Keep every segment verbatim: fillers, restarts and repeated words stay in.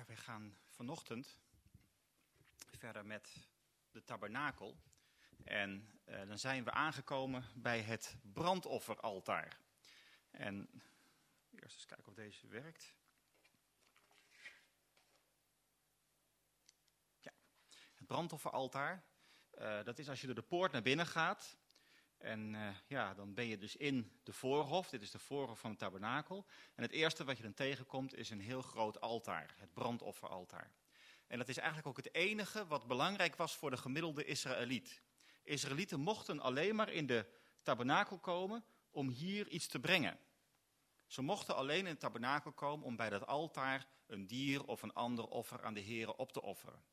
Ja, wij gaan vanochtend verder met de tabernakel. En uh, dan zijn we aangekomen bij het brandofferaltaar. En eerst eens kijken of deze werkt. Ja, het brandofferaltaar, uh, dat is als je door de poort naar binnen gaat. En uh, ja, dan ben je dus in de voorhof. Dit is de voorhof van het tabernakel. En het eerste wat je dan tegenkomt is een heel groot altaar, het brandofferaltaar. En dat is eigenlijk ook het enige wat belangrijk was voor de gemiddelde Israëliet. Israëlieten mochten alleen maar in de tabernakel komen om hier iets te brengen. Ze mochten alleen in het tabernakel komen om bij dat altaar een dier of een ander offer aan de Here op te offeren.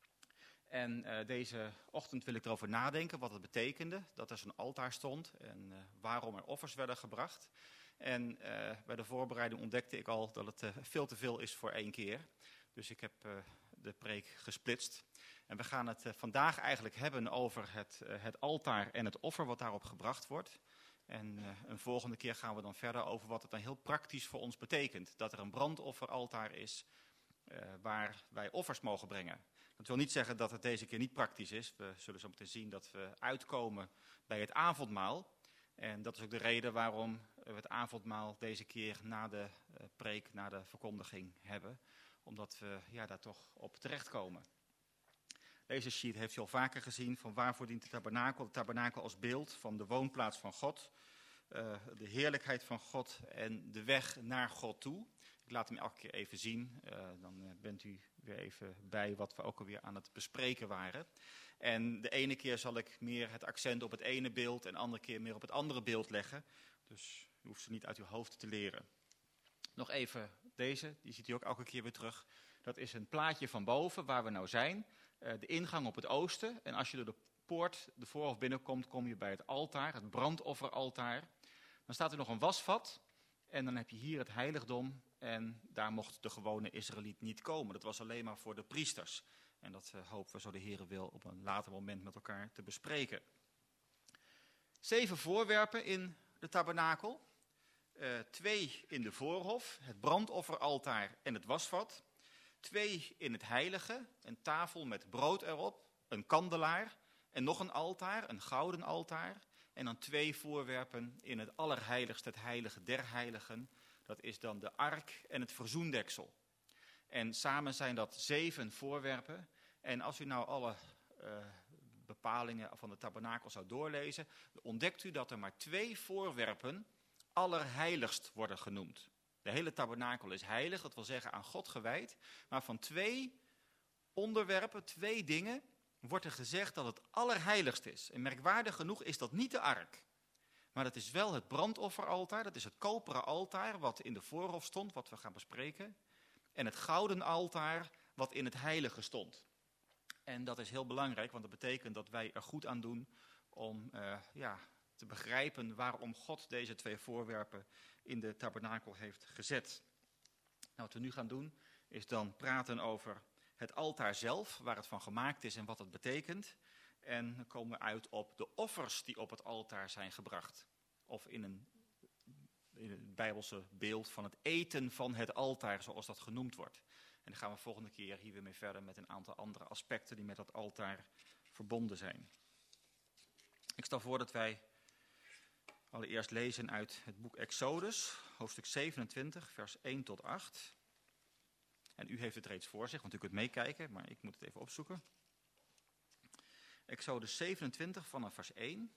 En uh, deze ochtend wil ik erover nadenken wat het betekende, dat er zo'n altaar stond en uh, waarom er offers werden gebracht. En uh, bij de voorbereiding ontdekte ik al dat het uh, veel te veel is voor één keer. Dus ik heb uh, de preek gesplitst. En we gaan het uh, vandaag eigenlijk hebben over het, uh, het altaar en het offer wat daarop gebracht wordt. En uh, een volgende keer gaan we dan verder over wat het dan heel praktisch voor ons betekent. Dat er een brandofferaltaar is uh, waar wij offers mogen brengen. Dat wil niet zeggen dat het deze keer niet praktisch is. We zullen zo meteen zien dat we uitkomen bij het avondmaal. En dat is ook de reden waarom we het avondmaal deze keer na de uh, preek, na de verkondiging hebben. Omdat we ja, daar toch op terechtkomen. Deze sheet heeft u al vaker gezien van waarvoor dient de tabernakel. De tabernakel als beeld van de woonplaats van God. Uh, de heerlijkheid van God en de weg naar God toe. Ik laat hem elke keer even zien. Uh, dan uh, bent u weer even bij wat we ook alweer aan het bespreken waren. En de ene keer zal ik meer het accent op het ene beeld en de andere keer meer op het andere beeld leggen. Dus u hoeft ze niet uit uw hoofd te leren. Nog even deze, die ziet u ook elke keer weer terug. Dat is een plaatje van boven waar we nou zijn. Uh, de ingang op het oosten. En als je door de poort, de voorhof binnenkomt, kom je bij het altaar, het brandofferaltaar. Dan staat er nog een wasvat. En dan heb je hier het heiligdom. En daar mocht de gewone Israëliet niet komen. Dat was alleen maar voor de priesters. En dat uh, hopen we, zo de Heere wil, op een later moment met elkaar te bespreken. Zeven voorwerpen in de tabernakel. Uh, twee in de voorhof, het brandofferaltaar en het wasvat. Twee in het heilige, een tafel met brood erop, een kandelaar en nog een altaar, een gouden altaar. En dan twee voorwerpen in het allerheiligste, het heilige der heiligen. Dat is dan de ark en het verzoendeksel. En samen zijn dat zeven voorwerpen. En als u nou alle uh, bepalingen van de tabernakel zou doorlezen, ontdekt u dat er maar twee voorwerpen allerheiligst worden genoemd. De hele tabernakel is heilig, dat wil zeggen aan God gewijd. Maar van twee onderwerpen, twee dingen, wordt er gezegd dat het allerheiligst is. En merkwaardig genoeg is dat niet de ark. Maar dat is wel het brandofferaltaar, dat is het koperen altaar wat in de voorhof stond, wat we gaan bespreken. En het gouden altaar wat in het heilige stond. En dat is heel belangrijk, want dat betekent dat wij er goed aan doen om uh, ja, te begrijpen waarom God deze twee voorwerpen in de tabernakel heeft gezet. Nou, wat we nu gaan doen is dan praten over het altaar zelf, waar het van gemaakt is en wat het betekent. En dan komen we uit op de offers die op het altaar zijn gebracht. Of in een, in het Bijbelse beeld van het eten van het altaar, zoals dat genoemd wordt. En dan gaan we volgende keer hier weer mee verder met een aantal andere aspecten die met dat altaar verbonden zijn. Ik stel voor dat wij allereerst lezen uit het boek Exodus, hoofdstuk zevenentwintig, vers één tot acht. En u heeft het reeds voor zich, want u kunt meekijken, maar ik moet het even opzoeken. Exodus zevenentwintig vanaf vers één.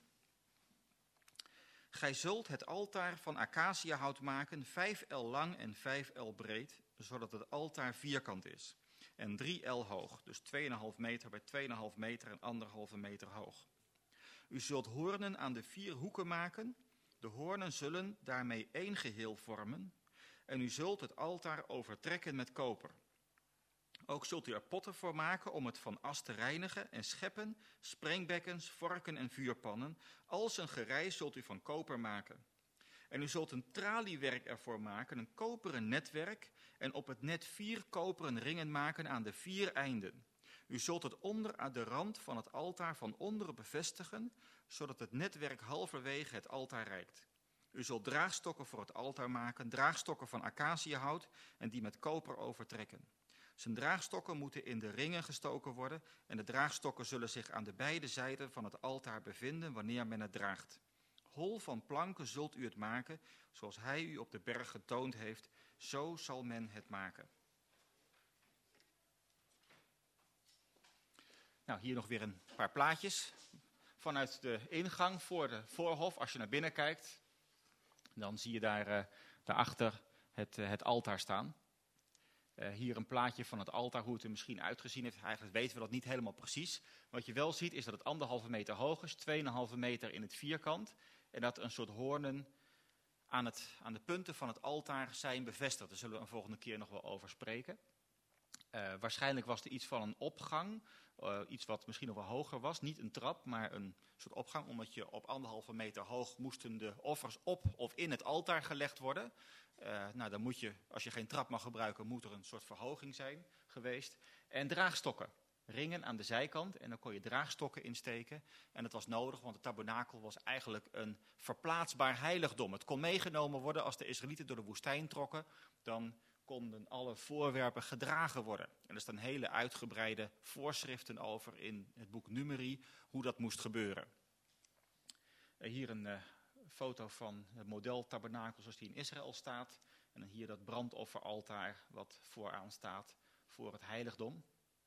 Gij zult het altaar van acaciahout maken, vijf el lang en vijf el breed, zodat het altaar vierkant is. En drie el hoog, dus twee komma vijf meter bij twee komma vijf meter en anderhalve meter hoog. U zult hoornen aan de vier hoeken maken. De hoornen zullen daarmee één geheel vormen. En u zult het altaar overtrekken met koper. Ook zult u er potten voor maken om het van as te reinigen en scheppen, sprengbekkens, vorken en vuurpannen. Als een gerei zult u van koper maken. En u zult een traliewerk ervoor maken, een koperen netwerk, en op het net vier koperen ringen maken aan de vier einden. U zult het onder aan de rand van het altaar van onderen bevestigen, zodat het netwerk halverwege het altaar reikt. U zult draagstokken voor het altaar maken, draagstokken van acaciahout en die met koper overtrekken. Zijn draagstokken moeten in de ringen gestoken worden en de draagstokken zullen zich aan de beide zijden van het altaar bevinden wanneer men het draagt. Hol van planken zult u het maken, zoals hij u op de berg getoond heeft, zo zal men het maken. Nou, hier nog weer een paar plaatjes vanuit de ingang voor de voorhof. Als je naar binnen kijkt, dan zie je daar uh, daarachter het, uh, het altaar staan. Uh, hier een plaatje van het altaar, hoe het er misschien uitgezien heeft. Eigenlijk weten we dat niet helemaal precies. Wat je wel ziet is dat het anderhalve meter hoog is, tweeënhalve meter in het vierkant. En dat een soort hoornen aan, het, aan de punten van het altaar zijn bevestigd. Daar zullen we een volgende keer nog wel over spreken. Uh, waarschijnlijk was er iets van een opgang, uh, iets wat misschien nog wel hoger was. Niet een trap, maar een soort opgang, omdat je op anderhalve meter hoog moesten de offers op of in het altaar gelegd worden. Uh, nou, dan moet je, als je geen trap mag gebruiken, moet er een soort verhoging zijn geweest. En draagstokken, ringen aan de zijkant en dan kon je draagstokken insteken. En dat was nodig, want de tabernakel was eigenlijk een verplaatsbaar heiligdom. Het kon meegenomen worden als de Israëlieten door de woestijn trokken, dan konden alle voorwerpen gedragen worden. En er staan hele uitgebreide voorschriften over in het boek Numeri, hoe dat moest gebeuren. Hier een uh, foto van het model tabernakel zoals die in Israël staat. En dan hier dat brandofferaltaar wat vooraan staat voor het heiligdom.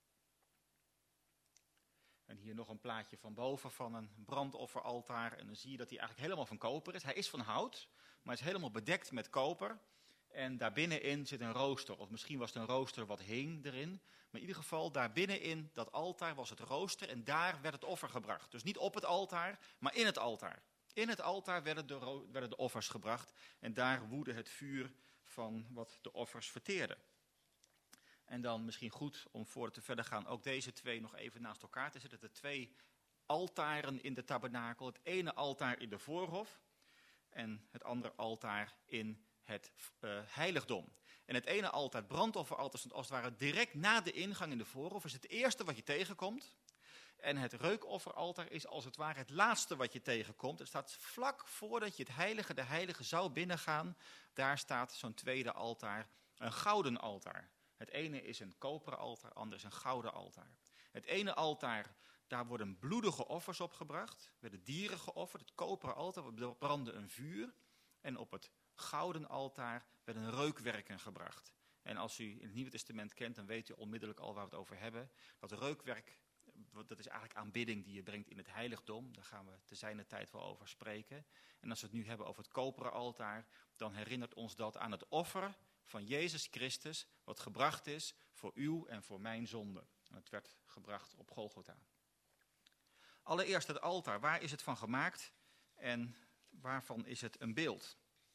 En hier nog een plaatje van boven van een brandofferaltaar. En dan zie je dat hij eigenlijk helemaal van koper is. Hij is van hout, maar is helemaal bedekt met koper. En daar binnenin zit een rooster, of misschien was het een rooster wat hing erin. Maar in ieder geval, daar binnenin dat altaar was het rooster en daar werd het offer gebracht. Dus niet op het altaar, maar in het altaar. In het altaar werden de, ro- werden de offers gebracht en daar woedde het vuur van wat de offers verteerde. En dan misschien goed om voor te verder gaan ook deze twee nog even naast elkaar te zetten. De twee altaren in de tabernakel. Het ene altaar in de voorhof en het andere altaar in het uh, heiligdom. En het ene altaar, het brandofferaltaar, stond als het ware direct na de ingang in de voorhof. Is het eerste wat je tegenkomt. En het reukofferaltaar is als het ware het laatste wat je tegenkomt. Het staat vlak voordat je het heilige de heilige zou binnengaan. Daar staat zo'n tweede altaar, een gouden altaar. Het ene is een koperen altaar, het andere is een gouden altaar. Het ene altaar, daar worden bloedige offers opgebracht. Werden dieren geofferd. Het koperen altaar brandde een vuur. En op het gouden altaar werden reukwerken gebracht. En als u in het Nieuwe Testament kent, dan weet u onmiddellijk al waar we het over hebben. Dat reukwerk, dat is eigenlijk aanbidding die je brengt in het heiligdom. Daar gaan we te zijner tijd wel over spreken. En als we het nu hebben over het koperen altaar, dan herinnert ons dat aan het offer van Jezus Christus, wat gebracht is voor uw en voor mijn zonde. En het werd gebracht op Golgotha. Allereerst het altaar, waar is het van gemaakt en waarvan is het een beeld?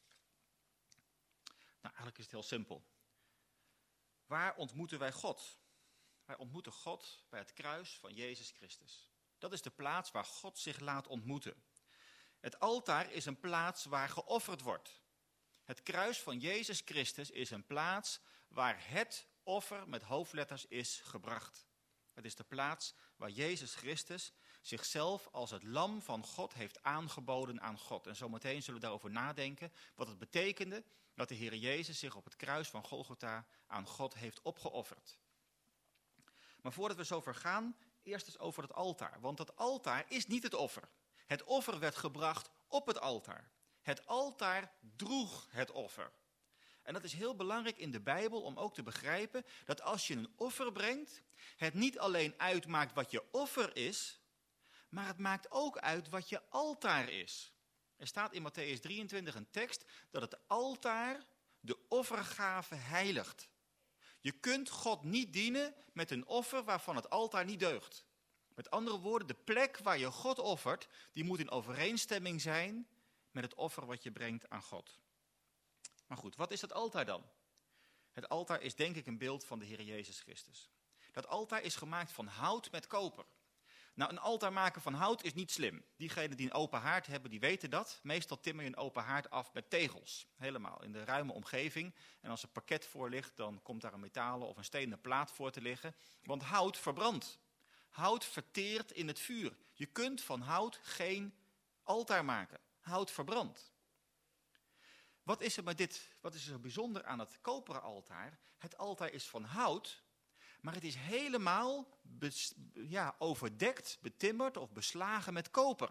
Nou, eigenlijk is het heel simpel. Waar ontmoeten wij God? Wij ontmoeten God bij het kruis van Jezus Christus. Dat is de plaats waar God zich laat ontmoeten. Het altaar is een plaats waar geofferd wordt. Het kruis van Jezus Christus is een plaats waar het offer met hoofdletters is gebracht. Het is de plaats waar Jezus Christus zichzelf als het lam van God heeft aangeboden aan God. En zometeen zullen we daarover nadenken wat het betekende dat de Heer Jezus zich op het kruis van Golgotha aan God heeft opgeofferd. Maar voordat we zover gaan, eerst eens over het altaar. Want het altaar is niet het offer. Het offer werd gebracht op het altaar. Het altaar droeg het offer. En dat is heel belangrijk in de Bijbel om ook te begrijpen dat als je een offer brengt, het niet alleen uitmaakt wat je offer is, maar het maakt ook uit wat je altaar is. Er staat in Mattheüs drieëntwintig een tekst dat het altaar de offergave heiligt. Je kunt God niet dienen met een offer waarvan het altaar niet deugt. Met andere woorden, de plek waar je God offert, die moet in overeenstemming zijn met het offer wat je brengt aan God. Maar goed, wat is dat altaar dan? Het altaar is denk ik een beeld van de Heer Jezus Christus. Dat altaar is gemaakt van hout met koper. Nou, een altaar maken van hout is niet slim. Diegenen die een open haard hebben, die weten dat. Meestal timmer je een open haard af met tegels. Helemaal, in de ruime omgeving. En als er parket voor ligt, dan komt daar een metalen of een stenen plaat voor te liggen. Want hout verbrandt. Hout verteert in het vuur. Je kunt van hout geen altaar maken. Hout verbrandt. Wat is er met dit, wat is er zo bijzonder aan het koperen altaar? Het altaar is van hout, Maar het is helemaal bes, ja, overdekt, betimmerd of beslagen met koper.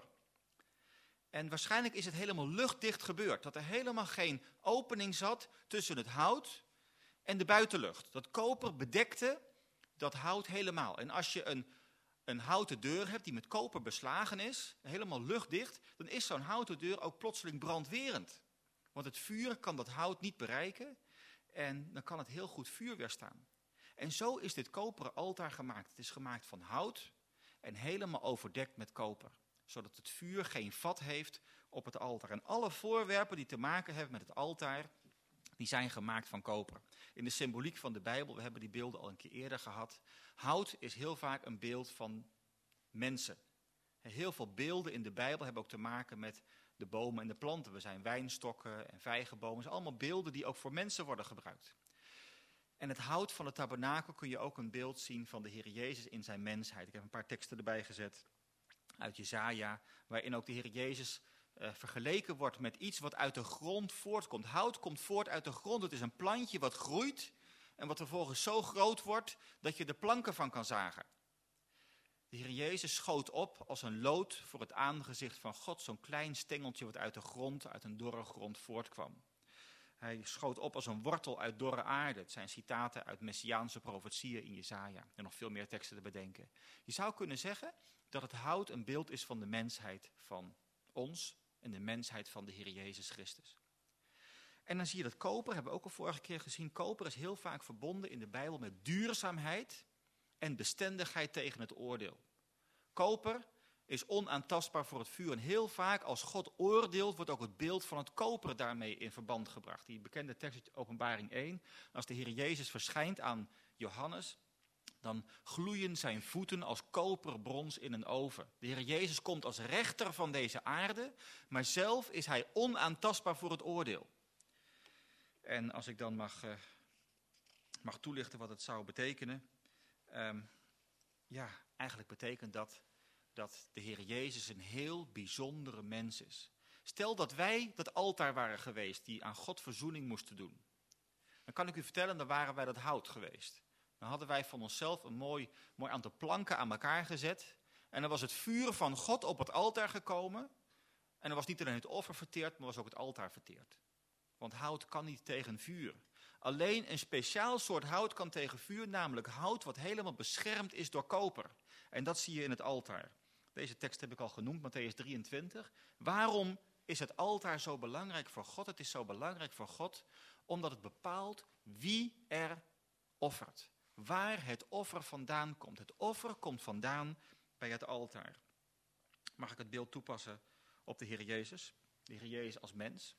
En waarschijnlijk is het helemaal luchtdicht gebeurd. Dat er helemaal geen opening zat tussen het hout en de buitenlucht. Dat koper bedekte dat hout helemaal. En als je een, een houten deur hebt die met koper beslagen is, helemaal luchtdicht, dan is zo'n houten deur ook plotseling brandwerend. Want het vuur kan dat hout niet bereiken en dan kan het heel goed vuur weerstaan. En zo is dit koperen altaar gemaakt. Het is gemaakt van hout en helemaal overdekt met koper. Zodat het vuur geen vat heeft op het altaar. En alle voorwerpen die te maken hebben met het altaar, die zijn gemaakt van koper. In de symboliek van de Bijbel, we hebben die beelden al een keer eerder gehad. Hout is heel vaak een beeld van mensen. Heel veel beelden in de Bijbel hebben ook te maken met de bomen en de planten. We zijn wijnstokken en vijgenbomen. Het zijn allemaal beelden die ook voor mensen worden gebruikt. En het hout van het tabernakel kun je ook een beeld zien van de Heer Jezus in zijn mensheid. Ik heb een paar teksten erbij gezet uit Jesaja, waarin ook de Heer Jezus uh, vergeleken wordt met iets wat uit de grond voortkomt. Hout komt voort uit de grond. Het is een plantje wat groeit en wat vervolgens zo groot wordt dat je er planken van kan zagen. De Heer Jezus schoot op als een lood voor het aangezicht van God. Zo'n klein stengeltje wat uit de grond, uit een dorre grond voortkwam. Hij schoot op als een wortel uit dorre aarde. Het zijn citaten uit messiaanse profetieën in Jesaja. En nog veel meer teksten te bedenken. Je zou kunnen zeggen dat het hout een beeld is van de mensheid van ons en de mensheid van de Heer Jezus Christus. En dan zie je dat koper, hebben we ook al vorige keer gezien, koper is heel vaak verbonden in de Bijbel met duurzaamheid en bestendigheid tegen het oordeel. Koper is onaantastbaar voor het vuur. En heel vaak als God oordeelt, wordt ook het beeld van het koper daarmee in verband gebracht. Die bekende tekst uit Openbaring één. Als de Heer Jezus verschijnt aan Johannes, dan gloeien zijn voeten als koperbrons in een oven. De Heer Jezus komt als rechter van deze aarde, maar zelf is hij onaantastbaar voor het oordeel. En als ik dan mag, uh, mag toelichten wat het zou betekenen. Um, ja, eigenlijk betekent dat dat de Heer Jezus een heel bijzondere mens is. Stel dat wij dat altaar waren geweest die aan God verzoening moesten doen. Dan kan ik u vertellen, dan waren wij dat hout geweest. Dan hadden wij van onszelf een mooi, mooi aantal planken aan elkaar gezet. En dan was het vuur van God op het altaar gekomen. En dan was niet alleen het offer verteerd, maar was ook het altaar verteerd. Want hout kan niet tegen vuur. Alleen een speciaal soort hout kan tegen vuur, namelijk hout wat helemaal beschermd is door koper. En dat zie je in het altaar. Deze tekst heb ik al genoemd, Mattheüs drieëntwintig. Waarom is het altaar zo belangrijk voor God? Het is zo belangrijk voor God omdat het bepaalt wie er offert. Waar het offer vandaan komt. Het offer komt vandaan bij het altaar. Mag ik het beeld toepassen op de Heer Jezus? De Heer Jezus als mens.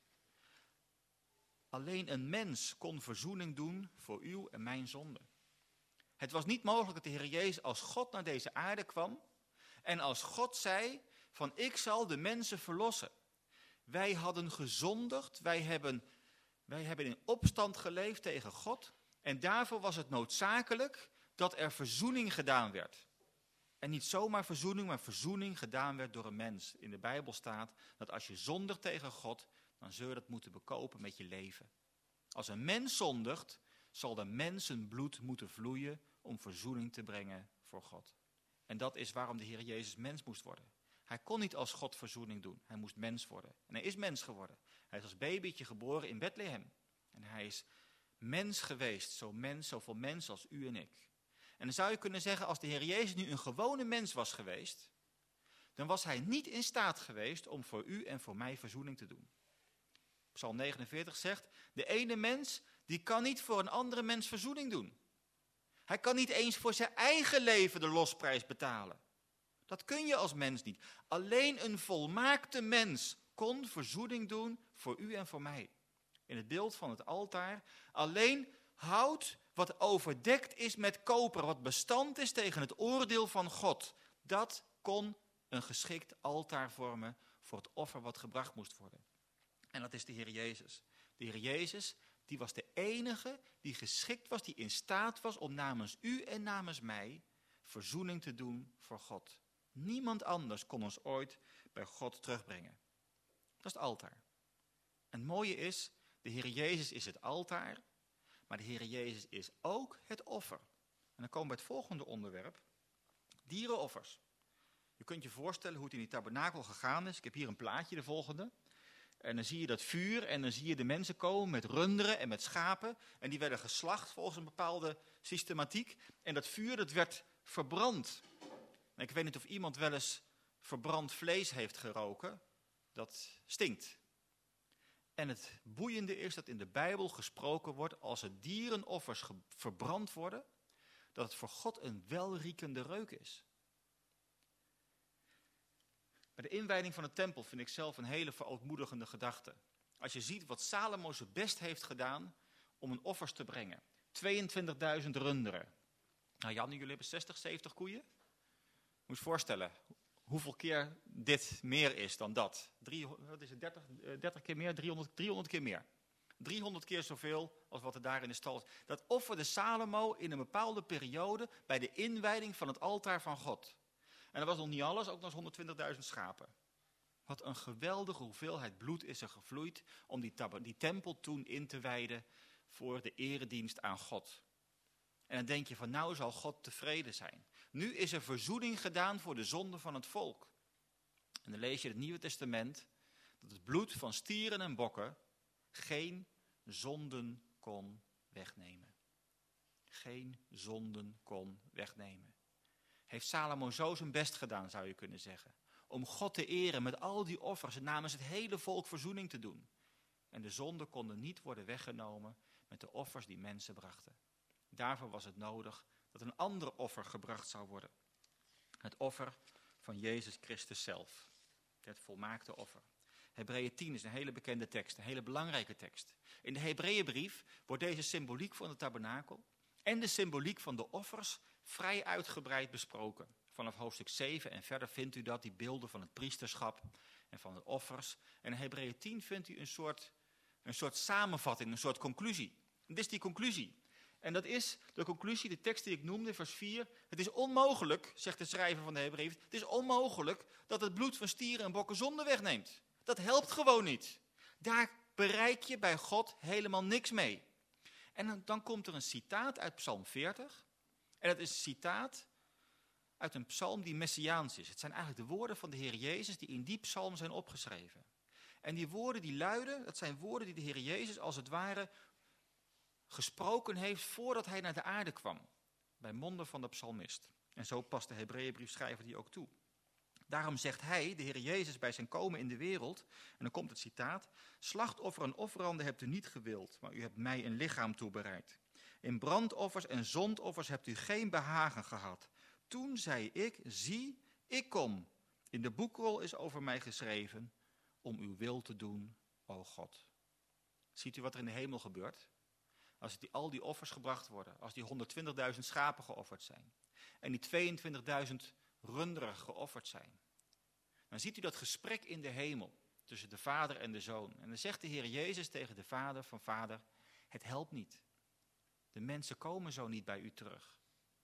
Alleen een mens kon verzoening doen voor uw en mijn zonde. Het was niet mogelijk dat de Heer Jezus als God naar deze aarde kwam en als God zei van ik zal de mensen verlossen. Wij hadden gezondigd, wij hebben, wij hebben in opstand geleefd tegen God en daarvoor was het noodzakelijk dat er verzoening gedaan werd. En niet zomaar verzoening, maar verzoening gedaan werd door een mens. In de Bijbel staat dat als je zondigt tegen God, dan zul je dat moeten bekopen met je leven. Als een mens zondigt, zal de mensenbloed moeten vloeien om verzoening te brengen voor God. En dat is waarom de Heer Jezus mens moest worden. Hij kon niet als God verzoening doen, hij moest mens worden. En hij is mens geworden. Hij is als babytje geboren in Bethlehem. En hij is mens geweest, zo mens, zoveel mens als u en ik. En dan zou je kunnen zeggen, als de Heer Jezus nu een gewone mens was geweest, dan was hij niet in staat geweest om voor u en voor mij verzoening te doen. Psalm negenenveertig zegt, de ene mens die kan niet voor een andere mens verzoening doen. Hij kan niet eens voor zijn eigen leven de losprijs betalen. Dat kun je als mens niet. Alleen een volmaakte mens kon verzoening doen voor u en voor mij. In het beeld van het altaar, alleen hout wat overdekt is met koper, wat bestand is tegen het oordeel van God. Dat kon een geschikt altaar vormen voor het offer wat gebracht moest worden. En dat is de Heer Jezus. De Heer Jezus, die was de enige die geschikt was, die in staat was om namens u en namens mij verzoening te doen voor God. Niemand anders kon ons ooit bij God terugbrengen. Dat is het altaar. En het mooie is, de Heer Jezus is het altaar, maar de Heer Jezus is ook het offer. En dan komen we bij het volgende onderwerp. Dierenoffers. Je kunt je voorstellen hoe het in die tabernakel gegaan is. Ik heb hier een plaatje, de volgende. En dan zie je dat vuur en dan zie je de mensen komen met runderen en met schapen. En die werden geslacht volgens een bepaalde systematiek. En dat vuur, dat werd verbrand. En ik weet niet of iemand wel eens verbrand vlees heeft geroken. Dat stinkt. En het boeiende is dat in de Bijbel gesproken wordt als er dierenoffers ge- verbrand worden, dat het voor God een welriekende reuk is. Bij de inwijding van de tempel vind ik zelf een hele verootmoedigende gedachte. Als je ziet wat Salomo zijn best heeft gedaan om een offers te brengen. tweeëntwintigduizend runderen. Nou Jan, jullie hebben zestig, zeventig koeien. Moet je je voorstellen hoeveel keer dit meer is dan dat. Drie, wat is het, dertig, dertig keer meer, driehonderd, driehonderd keer meer. driehonderd keer zoveel als wat er daar in de stal is. Dat offerde Salomo in een bepaalde periode bij de inwijding van het altaar van God. En dat was nog niet alles, ook nog eens honderdtwintigduizend schapen. Wat een geweldige hoeveelheid bloed is er gevloeid om die, tab- die tempel toen in te wijden voor de eredienst aan God. En dan denk je van nou zal God tevreden zijn. Nu is er verzoening gedaan voor de zonde van het volk. En dan lees je in het Nieuwe Testament dat het bloed van stieren en bokken geen zonden kon wegnemen. Geen zonden kon wegnemen. Heeft Salomo zo zijn best gedaan, zou je kunnen zeggen. Om God te eren met al die offers en namens het hele volk verzoening te doen. En de zonden konden niet worden weggenomen met de offers die mensen brachten. Daarvoor was het nodig dat een ander offer gebracht zou worden. Het offer van Jezus Christus zelf. Het volmaakte offer. Hebreeën tien is een hele bekende tekst, een hele belangrijke tekst. In de Hebreeënbrief wordt deze symboliek van de tabernakel en de symboliek van de offers vrij uitgebreid besproken. Vanaf hoofdstuk zeven en verder vindt u dat, die beelden van het priesterschap en van de offers. En in Hebreeën tien vindt u een soort, een soort samenvatting, een soort conclusie. En dit is die conclusie. En dat is de conclusie, de tekst die ik noemde, vers vier. Het is onmogelijk, zegt de schrijver van de Hebreeënbrief, het is onmogelijk dat het bloed van stieren en bokken zonde wegneemt. Dat helpt gewoon niet. Daar bereik je bij God helemaal niks mee. En dan, dan komt er een citaat uit Psalm veertig. En dat is een citaat uit een psalm die messiaans is. Het zijn eigenlijk de woorden van de Heer Jezus die in die psalm zijn opgeschreven. En die woorden die luiden, dat zijn woorden die de Heer Jezus als het ware gesproken heeft voordat hij naar de aarde kwam. Bij monden van de psalmist. En zo past de Hebreeënbriefschrijver die ook toe. Daarom zegt hij, de Heer Jezus, bij zijn komen in de wereld, en dan komt het citaat, slachtoffer en offeranden hebt u niet gewild, maar u hebt mij een lichaam toebereid. In brandoffers en zondoffers hebt u geen behagen gehad. Toen zei ik, zie, ik kom. In de boekrol is over mij geschreven, om uw wil te doen, o God. Ziet u wat er in de hemel gebeurt? Als die, al die offers gebracht worden, als die honderdtwintigduizend schapen geofferd zijn, en die tweeëntwintigduizend runderen geofferd zijn, dan ziet u dat gesprek in de hemel tussen de vader en de zoon. En dan zegt de Heer Jezus tegen de vader van vader, het helpt niet. De mensen komen zo niet bij u terug.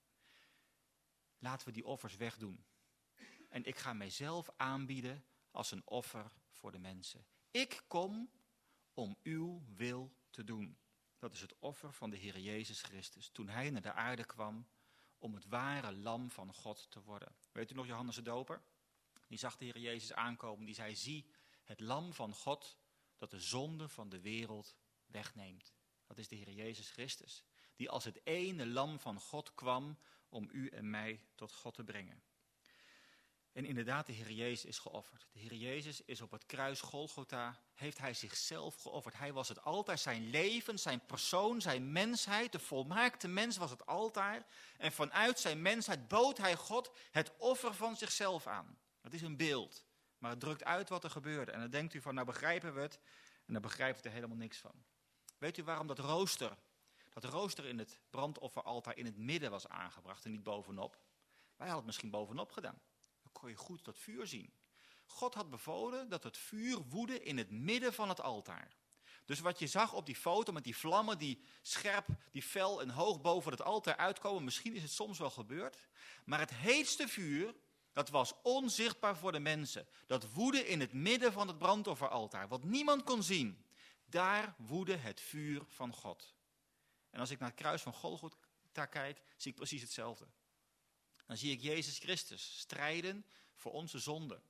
Laten we die offers wegdoen. En ik ga mijzelf aanbieden als een offer voor de mensen. Ik kom om uw wil te doen. Dat is het offer van de Heer Jezus Christus. Toen hij naar de aarde kwam om het ware lam van God te worden. Weet u nog Johannes de Doper? Die zag de Heer Jezus aankomen. Die zei, zie het lam van God dat de zonde van de wereld wegneemt. Dat is de Heer Jezus Christus. Die als het ene lam van God kwam om u en mij tot God te brengen. En inderdaad, de Heer Jezus is geofferd. De Heer Jezus is op het kruis Golgotha, heeft hij zichzelf geofferd. Hij was het altaar, zijn leven, zijn persoon, zijn mensheid, de volmaakte mens was het altaar. En vanuit zijn mensheid bood hij God het offer van zichzelf aan. Dat is een beeld, maar het drukt uit wat er gebeurde. En dan denkt u van, nou begrijpen we het, en dan begrijpt u er helemaal niks van. Weet u waarom dat rooster, dat rooster in het brandofferaltaar in het midden was aangebracht en niet bovenop? Wij hadden het misschien bovenop gedaan. Dan kon je goed dat vuur zien. God had bevolen dat het vuur woedde in het midden van het altaar. Dus wat je zag op die foto met die vlammen die scherp, die fel en hoog boven het altaar uitkomen, misschien is het soms wel gebeurd. Maar het heetste vuur, dat was onzichtbaar voor de mensen. Dat woedde in het midden van het brandofferaltaar, wat niemand kon zien. Daar woedde het vuur van God. En als ik naar het kruis van daar kijk, zie ik precies hetzelfde. Dan zie ik Jezus Christus strijden voor onze zonde.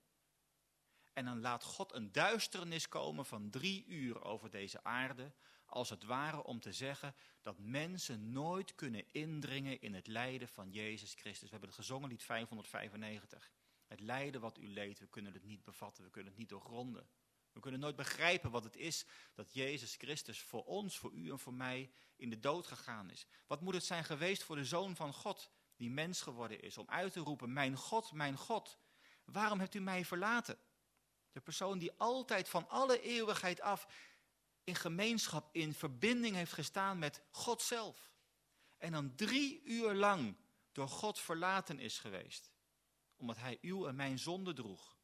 En dan laat God een duisternis komen van drie uur over deze aarde, als het ware om te zeggen dat mensen nooit kunnen indringen in het lijden van Jezus Christus. We hebben het gezongen, lied vijfhonderdvijfennegentig. Het lijden wat u leed, we kunnen het niet bevatten, we kunnen het niet doorgronden. We kunnen nooit begrijpen wat het is dat Jezus Christus voor ons, voor u en voor mij in de dood gegaan is. Wat moet het zijn geweest voor de Zoon van God, die mens geworden is, om uit te roepen, mijn God, mijn God, waarom hebt u mij verlaten? De persoon die altijd van alle eeuwigheid af in gemeenschap, in verbinding heeft gestaan met God zelf. En dan drie uur lang door God verlaten is geweest. Omdat hij uw en mijn zonde droeg.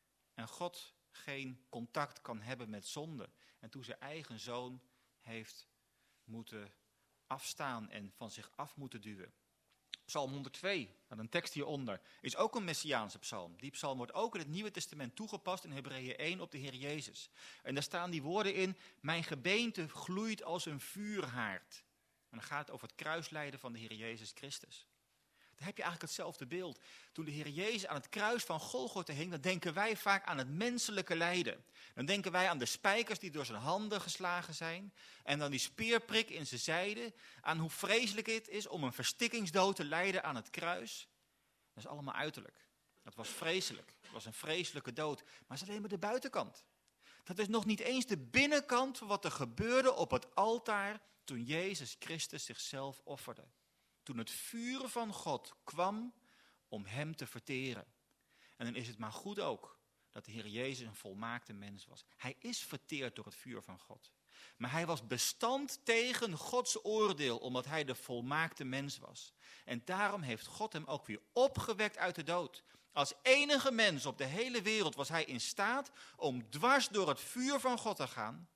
En God geen contact kan hebben met zonde. En toen zijn eigen zoon heeft moeten afstaan en van zich af moeten duwen. Psalm honderdtwee, met een tekst hieronder, is ook een messiaanse psalm. Die psalm wordt ook in het Nieuwe Testament toegepast in Hebreeën één op de Heer Jezus. En daar staan die woorden in, mijn gebeente gloeit als een vuurhaard. En dan gaat het over het kruislijden van de Heer Jezus Christus. Dan heb je eigenlijk hetzelfde beeld. Toen de Heer Jezus aan het kruis van Golgotha hing, dan denken wij vaak aan het menselijke lijden. Dan denken wij aan de spijkers die door zijn handen geslagen zijn. En dan die speerprik in zijn zijde. Aan hoe vreselijk het is om een verstikkingsdood te lijden aan het kruis. Dat is allemaal uiterlijk. Dat was vreselijk. Het was een vreselijke dood. Maar het is alleen maar de buitenkant. Dat is nog niet eens de binnenkant van wat er gebeurde op het altaar toen Jezus Christus zichzelf offerde. Toen het vuur van God kwam om hem te verteren. En dan is het maar goed ook dat de Heer Jezus een volmaakte mens was. Hij is verteerd door het vuur van God. Maar hij was bestand tegen Gods oordeel, omdat hij de volmaakte mens was. En daarom heeft God hem ook weer opgewekt uit de dood. Als enige mens op de hele wereld was hij in staat om dwars door het vuur van God te gaan.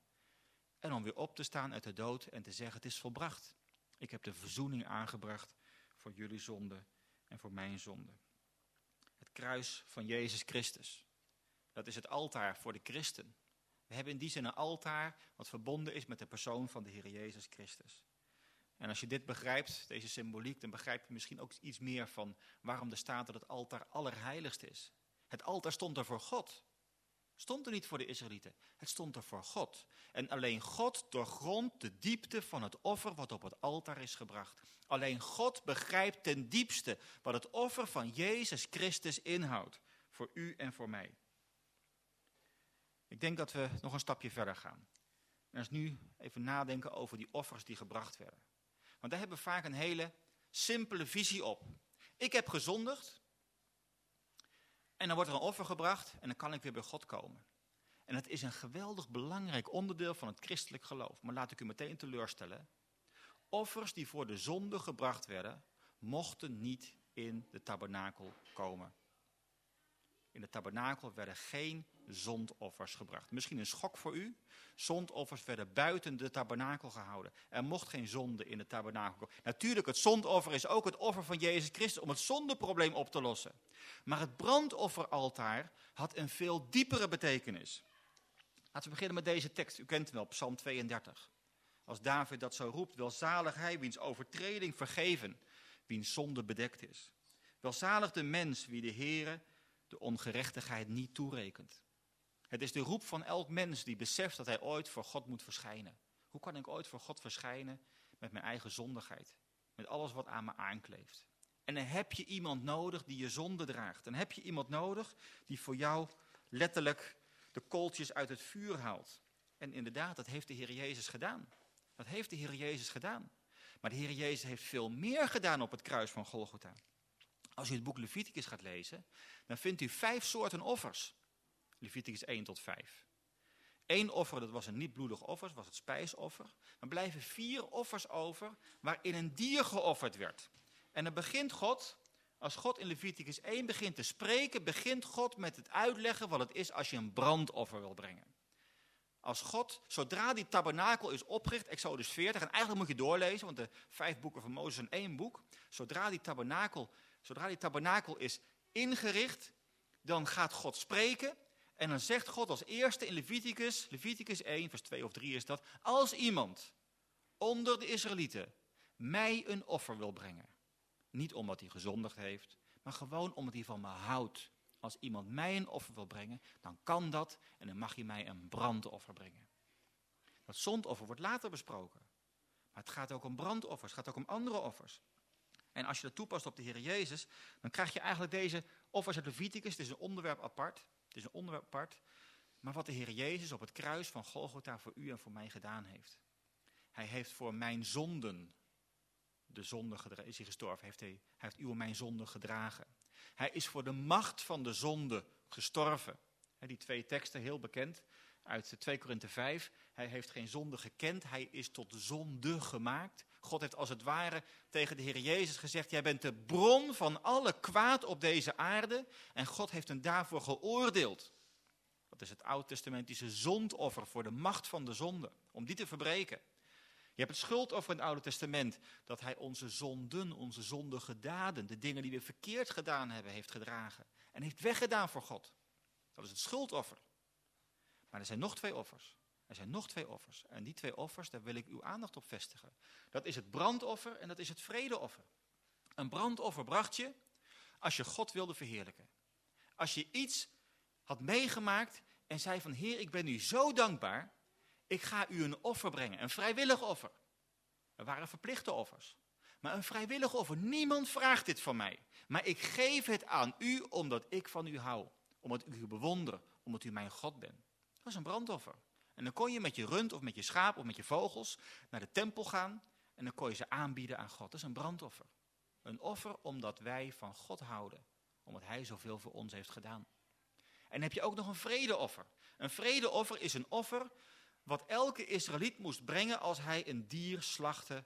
En om weer op te staan uit de dood en te zeggen, het is volbracht. Ik heb de verzoening aangebracht voor jullie zonde en voor mijn zonde. Het kruis van Jezus Christus. Dat is het altaar voor de christen. We hebben in die zin een altaar wat verbonden is met de persoon van de Heer Jezus Christus. En als je dit begrijpt, deze symboliek, dan begrijp je misschien ook iets meer van waarom er staat dat het altaar allerheiligst is. Het altaar stond er voor God. Stond er niet voor de Israëlieten. Het stond er voor God. En alleen God doorgrondt de diepte van het offer wat op het altaar is gebracht. Alleen God begrijpt ten diepste wat het offer van Jezus Christus inhoudt. Voor u en voor mij. Ik denk dat we nog een stapje verder gaan. En als nu even nadenken over die offers die gebracht werden. Want daar hebben we vaak een hele simpele visie op. Ik heb gezondigd. En dan wordt er een offer gebracht en dan kan ik weer bij God komen. En dat is een geweldig belangrijk onderdeel van het christelijk geloof. Maar laat ik u meteen teleurstellen. Offers die voor de zonde gebracht werden, mochten niet in de tabernakel komen. In de tabernakel werden geen zondoffers gebracht. Misschien een schok voor u. Zondoffers werden buiten de tabernakel gehouden. Er mocht geen zonde in de tabernakel komen. Natuurlijk, het zondoffer is ook het offer van Jezus Christus om het zondeprobleem op te lossen. Maar het brandofferaltaar had een veel diepere betekenis. Laten we beginnen met deze tekst. U kent hem wel, Psalm tweeëndertig. Als David dat zo roept, welzalig hij wiens overtreding vergeven, wiens zonde bedekt is. Welzalig de mens wie de Heere de ongerechtigheid niet toerekent. Het is de roep van elk mens die beseft dat hij ooit voor God moet verschijnen. Hoe kan ik ooit voor God verschijnen met mijn eigen zondigheid? Met alles wat aan me aankleeft. En dan heb je iemand nodig die je zonde draagt. Dan heb je iemand nodig die voor jou letterlijk de kooltjes uit het vuur haalt. En inderdaad, dat heeft de Heer Jezus gedaan. Dat heeft de Heer Jezus gedaan. Maar de Heer Jezus heeft veel meer gedaan op het kruis van Golgotha. Als u het boek Leviticus gaat lezen, dan vindt u vijf soorten offers. Leviticus één tot vijf. Eén offer, dat was een niet bloedig offer, dat was het spijsoffer. Dan blijven vier offers over waarin een dier geofferd werd. En dan begint God, als God in Leviticus één begint te spreken, begint God met het uitleggen wat het is als je een brandoffer wil brengen. Als God, zodra die tabernakel is opgericht, Exodus veertig, en eigenlijk moet je doorlezen, want de vijf boeken van Mozes zijn één boek. Zodra die tabernakel, zodra die tabernakel is ingericht, dan gaat God spreken. En dan zegt God als eerste in Leviticus, Leviticus één, vers twee of drie is dat, als iemand onder de Israëlieten mij een offer wil brengen. Niet omdat hij gezondigd heeft, maar gewoon omdat hij van me houdt. Als iemand mij een offer wil brengen, dan kan dat en dan mag hij mij een brandoffer brengen. Dat zondoffer wordt later besproken. Maar het gaat ook om brandoffers, het gaat ook om andere offers. En als je dat toepast op de Heer Jezus, dan krijg je eigenlijk deze offers uit Leviticus. Het is een onderwerp apart. Het is een onderwerp apart. Maar wat de Heer Jezus op het kruis van Golgotha voor u en voor mij gedaan heeft. Hij heeft voor mijn zonden, de zonde gedra- is hij gestorven. Heeft hij, hij heeft uw en mijn zonde gedragen. Hij is voor de macht van de zonde gestorven. He, die twee teksten, heel bekend, uit twee Korinthe vijf. Hij heeft geen zonde gekend, hij is tot zonde gemaakt. God heeft als het ware tegen de Heer Jezus gezegd, jij bent de bron van alle kwaad op deze aarde. En God heeft hem daarvoor geoordeeld. Dat is het oud-testamentische zondoffer voor de macht van de zonde, om die te verbreken. Je hebt het schuldoffer in het Oude Testament, dat hij onze zonden, onze zondige daden, de dingen die we verkeerd gedaan hebben, heeft gedragen. En heeft weggedaan voor God. Dat is het schuldoffer. Maar er zijn nog twee offers. Er zijn nog twee offers. En die twee offers, daar wil ik uw aandacht op vestigen. Dat is het brandoffer en dat is het vredeoffer. Een brandoffer bracht je als je God wilde verheerlijken. Als je iets had meegemaakt en zei van, Heer, ik ben u zo dankbaar. Ik ga u een offer brengen, een vrijwillig offer. Er waren verplichte offers. Maar een vrijwillig offer, niemand vraagt dit van mij. Maar ik geef het aan u omdat ik van u hou. Omdat ik u bewonder, omdat u mijn God bent. Dat is een brandoffer. En dan kon je met je rund of met je schaap of met je vogels naar de tempel gaan. En dan kon je ze aanbieden aan God. Dat is een brandoffer. Een offer omdat wij van God houden. Omdat hij zoveel voor ons heeft gedaan. En dan heb je ook nog een vredeoffer. Een vredeoffer is een offer wat elke Israëliet moest brengen als hij een dier slachtte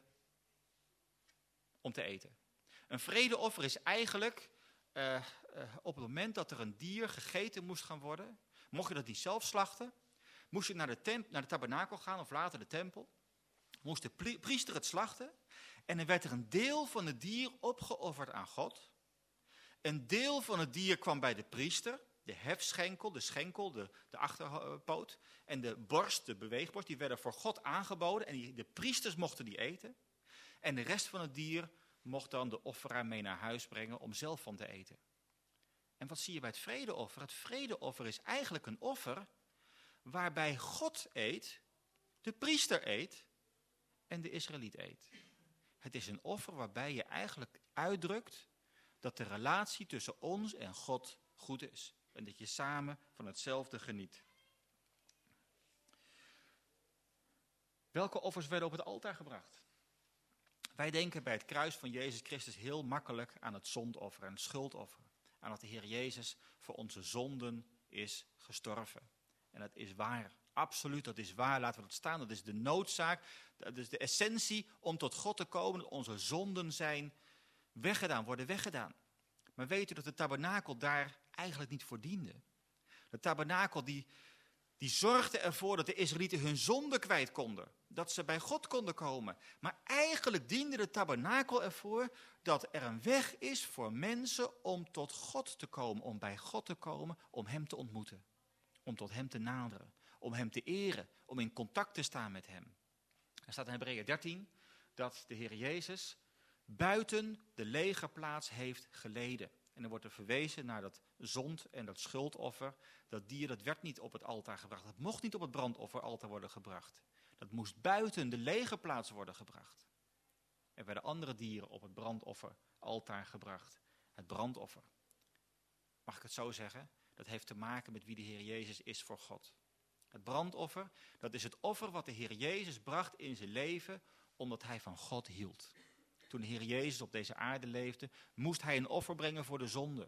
om te eten. Een vredeoffer is eigenlijk uh, uh, op het moment dat er een dier gegeten moest gaan worden, mocht je dat niet zelf slachten, moest je naar de, temp- naar de tabernakel gaan of later de tempel, moest de priester het slachten en dan werd er een deel van het dier opgeofferd aan God. Een deel van het dier kwam bij de priester, de hefschenkel, de schenkel, de, de achterpoot en de borst, de beweegborst, die werden voor God aangeboden en die, de priesters mochten die eten. En de rest van het dier mocht dan de offeraar mee naar huis brengen om zelf van te eten. En wat zie je bij het vredeoffer? Het vredeoffer is eigenlijk een offer waarbij God eet, de priester eet en de Israëliet eet. Het is een offer waarbij je eigenlijk uitdrukt dat de relatie tussen ons en God goed is. En dat je samen van hetzelfde geniet. Welke offers werden op het altaar gebracht? Wij denken bij het kruis van Jezus Christus heel makkelijk aan het zondoffer en het schuldoffer. Aan dat de Heer Jezus voor onze zonden is gestorven. En dat is waar. Absoluut, dat is waar. Laten we dat staan. Dat is de noodzaak. Dat is de essentie om tot God te komen. Dat onze zonden zijn weggedaan, worden weggedaan. Maar weet u dat de tabernakel daar eigenlijk niet voor diende? De tabernakel die, die zorgde ervoor dat de Israëlieten hun zonde kwijt konden. Dat ze bij God konden komen. Maar eigenlijk diende de tabernakel ervoor dat er een weg is voor mensen om tot God te komen. Om bij God te komen, om hem te ontmoeten. Om tot hem te naderen. Om hem te eren. Om in contact te staan met hem. Er staat in Hebreeën dertien dat de Heer Jezus buiten de legerplaats heeft geleden. En dan wordt er verwezen naar dat zond- en dat schuldoffer. Dat dier, dat werd niet op het altaar gebracht. Dat mocht niet op het brandofferaltaar worden gebracht. Dat moest buiten de legerplaats worden gebracht. Er werden andere dieren op het brandofferaltaar gebracht. Het brandoffer. Mag ik het zo zeggen? Dat heeft te maken met wie de Heer Jezus is voor God. Het brandoffer, dat is het offer wat de Heer Jezus bracht in zijn leven, omdat hij van God hield. Toen de Heer Jezus op deze aarde leefde, moest hij een offer brengen voor de zonde.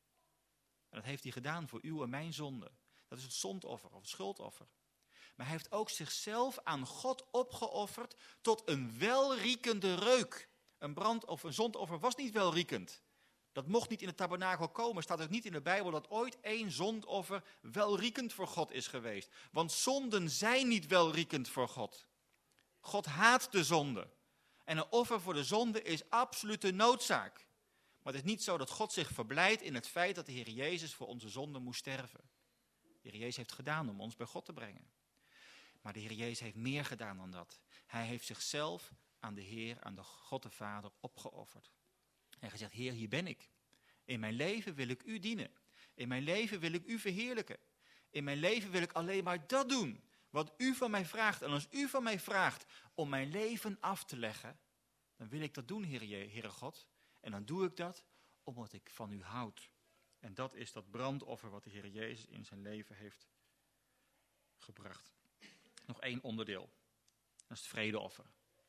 En dat heeft hij gedaan voor uw en mijn zonde. Dat is het zondoffer of het schuldoffer. Maar hij heeft ook zichzelf aan God opgeofferd tot een welriekende reuk. Een brand- of een zondoffer was niet welriekend. Dat mocht niet in de tabernakel komen. Staat ook niet in de Bijbel dat ooit één zondoffer welriekend voor God is geweest. Want zonden zijn niet welriekend voor God. God haat de zonde. En een offer voor de zonde is absolute noodzaak. Maar het is niet zo dat God zich verblijdt in het feit dat de Heer Jezus voor onze zonde moest sterven. De Heer Jezus heeft gedaan om ons bij God te brengen. Maar de Heer Jezus heeft meer gedaan dan dat. Hij heeft zichzelf aan de Heer, aan de God de Vader opgeofferd. En gezegd, Heer, hier ben ik. In mijn leven wil ik u dienen. In mijn leven wil ik u verheerlijken. In mijn leven wil ik alleen maar dat doen wat u van mij vraagt. En als u van mij vraagt om mijn leven af te leggen, dan wil ik dat doen, Heer, Heere God. En dan doe ik dat omdat ik van u houd. En dat is dat brandoffer wat de Heer Jezus in zijn leven heeft gebracht. Nog één onderdeel. Dat is het vredeoffer.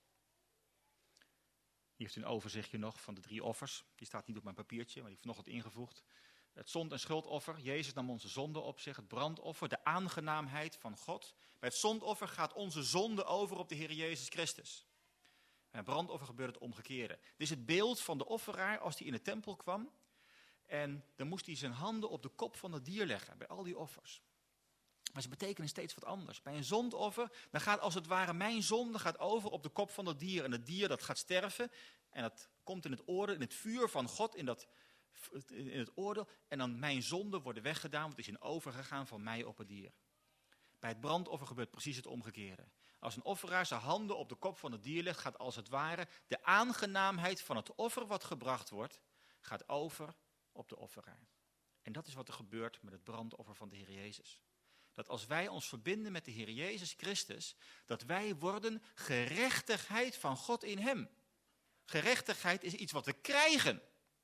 Hier heeft u een overzichtje nog van de drie offers. Die staat niet op mijn papiertje, maar die heeft nog wat ingevoegd. Het zond- en schuldoffer. Jezus nam onze zonde op zich. Het brandoffer, de aangenaamheid van God. Bij het zondoffer gaat onze zonde over op de Heer Jezus Christus. Bij het brandoffer gebeurt het omgekeerde. Dit is het beeld van de offeraar als hij in de tempel kwam. En dan moest hij zijn handen op de kop van het dier leggen, bij al die offers. Maar ze betekenen steeds wat anders. Bij een zondoffer, dan gaat als het ware mijn zonde gaat over op de kop van dat dier. En het dier dat gaat sterven. En dat komt in het oordeel, in het vuur van God, in, dat, in het oordeel. En dan mijn zonden worden weggedaan, want het is in overgegaan van mij op het dier. Bij het brandoffer gebeurt precies het omgekeerde. Als een offeraar zijn handen op de kop van het dier legt, gaat als het ware de aangenaamheid van het offer wat gebracht wordt, gaat over op de offeraar. En dat is wat er gebeurt met het brandoffer van de Heer Jezus. Dat als wij ons verbinden met de Heer Jezus Christus, dat wij worden gerechtigheid van God in hem. Gerechtigheid is iets wat we krijgen.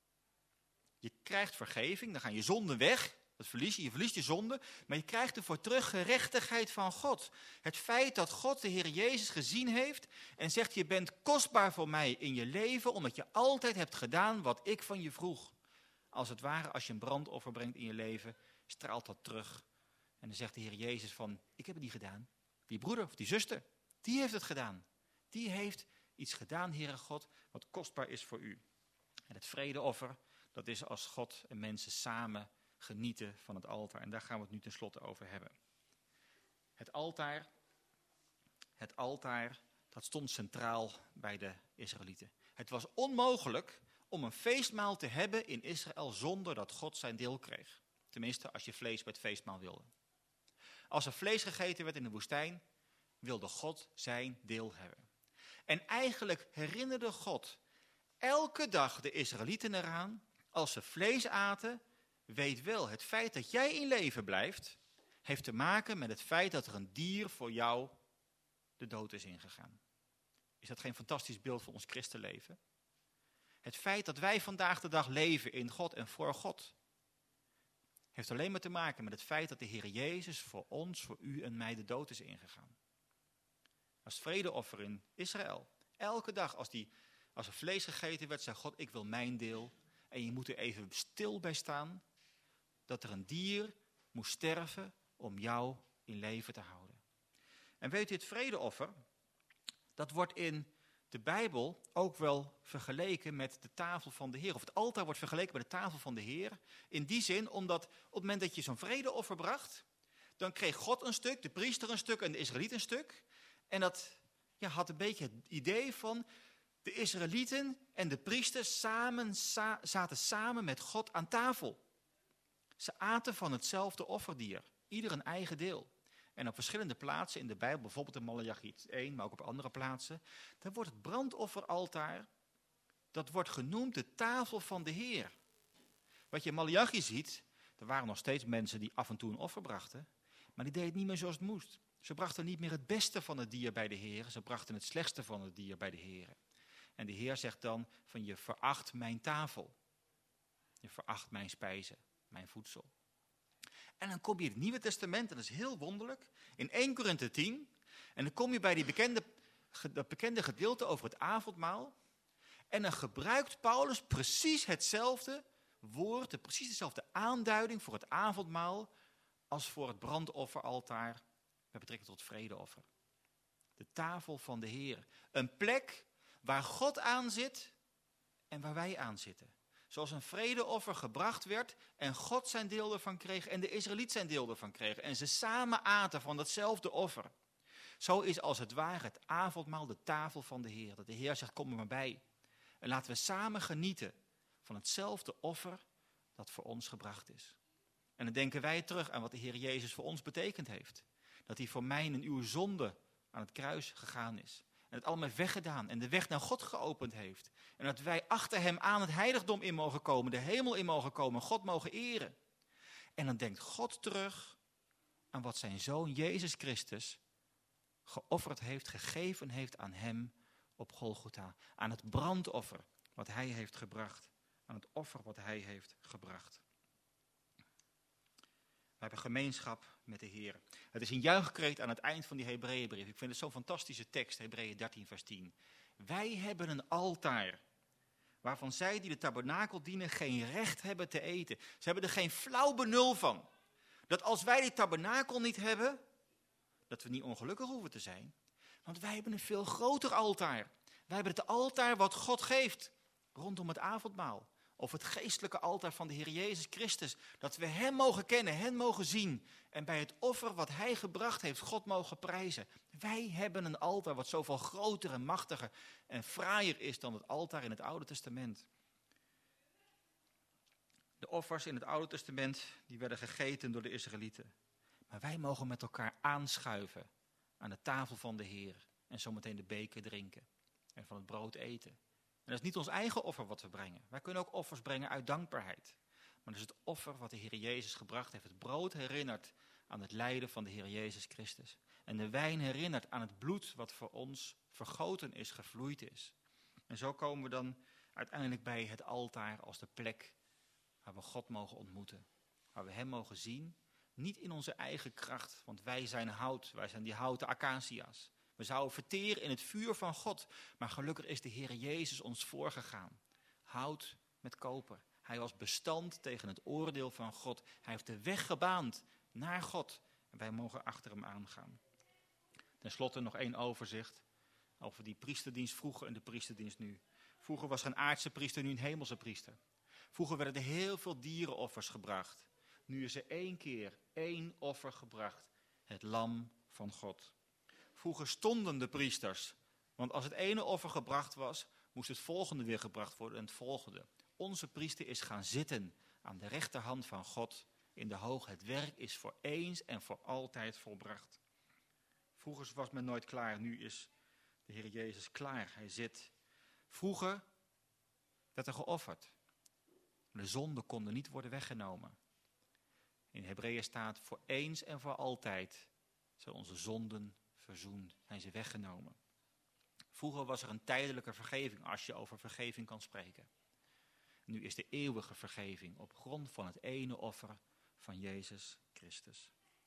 Je krijgt vergeving, dan gaan je zonden weg. Dat verlies je, je verliest je zonde, maar je krijgt ervoor terug gerechtigheid van God. Het feit dat God de Heer Jezus gezien heeft en zegt, je bent kostbaar voor mij in je leven, omdat je altijd hebt gedaan wat ik van je vroeg. Als het ware, als je een brandoffer brengt in je leven, straalt dat terug. En dan zegt de Heer Jezus van, ik heb het niet gedaan. Die broeder of die zuster, die heeft het gedaan. Die heeft iets gedaan, Heere God, wat kostbaar is voor u. En het vredeoffer, dat is als God en mensen samen genieten van het altaar. En daar gaan we het nu tenslotte over hebben. Het altaar, het altaar, dat stond centraal bij de Israëlieten. Het was onmogelijk om een feestmaal te hebben in Israël zonder dat God zijn deel kreeg. Tenminste, als je vlees bij het feestmaal wilde. Als er vlees gegeten werd in de woestijn, wilde God zijn deel hebben. En eigenlijk herinnerde God elke dag de Israëlieten eraan, als ze vlees aten, weet wel, het feit dat jij in leven blijft, heeft te maken met het feit dat er een dier voor jou de dood is ingegaan. Is dat geen fantastisch beeld voor ons christenleven? Het feit dat wij vandaag de dag leven in God en voor God, heeft alleen maar te maken met het feit dat de Heer Jezus voor ons, voor u en mij de dood is ingegaan. Als vredeoffer in Israël. Elke dag als, die, als er vlees gegeten werd, zei God, ik wil mijn deel. En je moet er even stil bij staan dat er een dier moest sterven om jou in leven te houden. En weet u, het vredeoffer, dat wordt in de Bijbel ook wel vergeleken met de tafel van de Heer. Of het altaar wordt vergeleken met de tafel van de Heer. In die zin, omdat op het moment dat je zo'n vredeoffer bracht, dan kreeg God een stuk, de priester een stuk en de Israëliet een stuk. En dat ja, had een beetje het idee van de Israëlieten en de priesters samen, sa- zaten samen met God aan tafel. Ze aten van hetzelfde offerdier, ieder een eigen deel. En op verschillende plaatsen in de Bijbel, bijvoorbeeld in Maleachi één, maar ook op andere plaatsen, daar wordt het brandofferaltaar, dat wordt genoemd de tafel van de Heer. Wat je in Maleachi ziet, er waren nog steeds mensen die af en toe een offer brachten, maar die deden het niet meer zoals het moest. Ze brachten niet meer het beste van het dier bij de Heer, ze brachten het slechtste van het dier bij de Heer. En de Heer zegt dan van je veracht mijn tafel. Je veracht mijn spijzen, mijn voedsel. En dan kom je in het Nieuwe Testament, en dat is heel wonderlijk, in eerste Korinthe tien. En dan kom je bij die bekende, dat bekende gedeelte over het avondmaal. En dan gebruikt Paulus precies hetzelfde woord, precies dezelfde aanduiding voor het avondmaal als voor het brandofferaltaar met betrekking tot het vredeoffer. De tafel van de Heer. Een plek waar God aan zit en waar wij aan zitten. Zoals een vredeoffer gebracht werd en God zijn deel ervan kreeg en de Israëliet zijn deel ervan kreeg. En ze samen aten van datzelfde offer. Zo is als het ware het avondmaal de tafel van de Heer. Dat de Heer zegt, kom er maar bij. En laten we samen genieten van hetzelfde offer dat voor ons gebracht is. En dan denken wij terug aan wat de Heer Jezus voor ons betekend heeft. Dat hij voor mij en uw zonde aan het kruis gegaan is. En het allemaal heeft weggedaan en de weg naar God geopend heeft. En dat wij achter hem aan het heiligdom in mogen komen, de hemel in mogen komen, God mogen eren. En dan denkt God terug aan wat zijn zoon Jezus Christus geofferd heeft, gegeven heeft aan hem op Golgotha. Aan het brandoffer wat hij heeft gebracht. Aan het offer wat hij heeft gebracht. We hebben gemeenschap met de Heer. Het is een juichkreet aan het eind van die Hebreeënbrief. Ik vind het zo'n fantastische tekst, Hebreeën dertien vers tien. Wij hebben een altaar, waarvan zij die de tabernakel dienen geen recht hebben te eten. Ze hebben er geen flauw benul van. Dat als wij die tabernakel niet hebben, dat we niet ongelukkig hoeven te zijn. Want wij hebben een veel groter altaar. Wij hebben het altaar wat God geeft rondom het avondmaal. Of het geestelijke altaar van de Heer Jezus Christus. Dat we hem mogen kennen, hem mogen zien. En bij het offer wat hij gebracht heeft, God mogen prijzen. Wij hebben een altaar wat zoveel groter en machtiger en fraaier is dan het altaar in het Oude Testament. De offers in het Oude Testament die werden gegeten door de Israëlieten. Maar wij mogen met elkaar aanschuiven aan de tafel van de Heer. En zometeen de beker drinken. En van het brood eten. En dat is niet ons eigen offer wat we brengen. Wij kunnen ook offers brengen uit dankbaarheid. Maar dat is het offer wat de Heer Jezus gebracht heeft. Het brood herinnert aan het lijden van de Heer Jezus Christus. En de wijn herinnert aan het bloed wat voor ons vergoten is, gevloeid is. En zo komen we dan uiteindelijk bij het altaar als de plek waar we God mogen ontmoeten. Waar we hem mogen zien. Niet in onze eigen kracht, want wij zijn hout. Wij zijn die houten acacia's. We zouden verteren in het vuur van God. Maar gelukkig is de Heer Jezus ons voorgegaan. Hout met koper. Hij was bestand tegen het oordeel van God. Hij heeft de weg gebaand naar God. En wij mogen achter hem aangaan. Ten slotte nog één overzicht over die priesterdienst vroeger en de priesterdienst nu. Vroeger was er een aardse priester, nu een hemelse priester. Vroeger werden er heel veel dierenoffers gebracht. Nu is er één keer één offer gebracht. Het lam van God. Vroeger stonden de priesters. Want als het ene offer gebracht was, moest het volgende weer gebracht worden en het volgende. Onze priester is gaan zitten aan de rechterhand van God in de hoog. Het werk is voor eens en voor altijd volbracht. Vroeger was men nooit klaar, nu is de Heer Jezus klaar. Hij zit. Vroeger werd er geofferd. De zonden konden niet worden weggenomen. In Hebreeën staat, voor eens en voor altijd zijn onze zonden verzoend, zijn ze weggenomen. Vroeger was er een tijdelijke vergeving, als je over vergeving kan spreken. Nu is de eeuwige vergeving op grond van het ene offer van Jezus Christus.